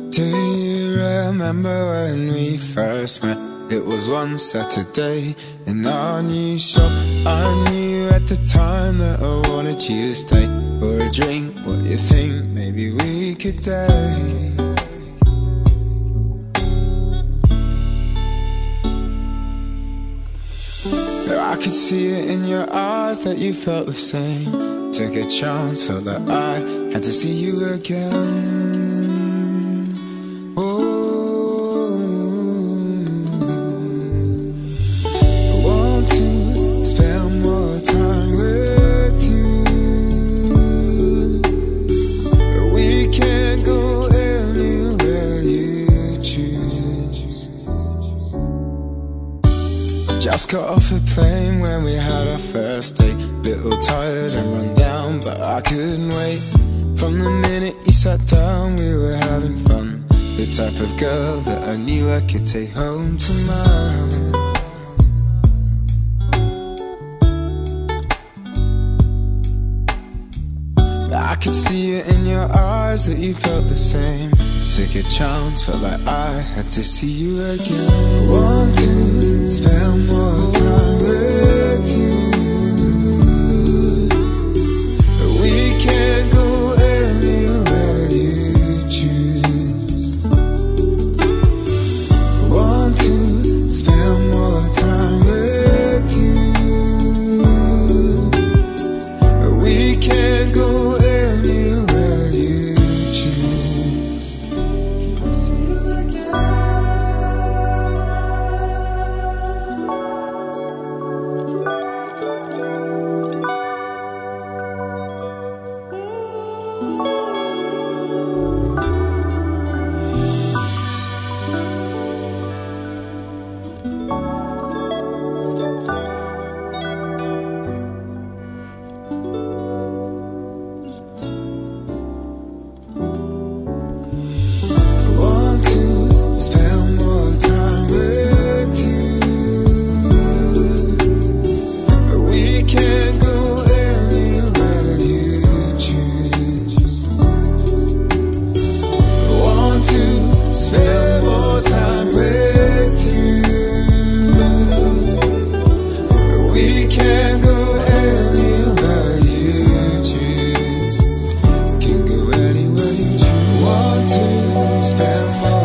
Do you remember when we first met? It was one Saturday in our new shop. I knew at the time that I wanted you to stay for a drink. What do you think? Maybe we could date. I could see it in your eyes that you felt the same. Took a chance, felt that I had to see you again. Just got off a plane when we had our first date. Little tired and run down, but I couldn't wait. From the minute you sat down, we were having fun. The type of girl that I knew I could take home to mine. I could see it in your eyes that you felt the same. Took a chance, felt like I had to see you again. Want to spend more time with you. We can go anywhere you choose. Want to spend more time with you. We can go anywhere you choose. Spend more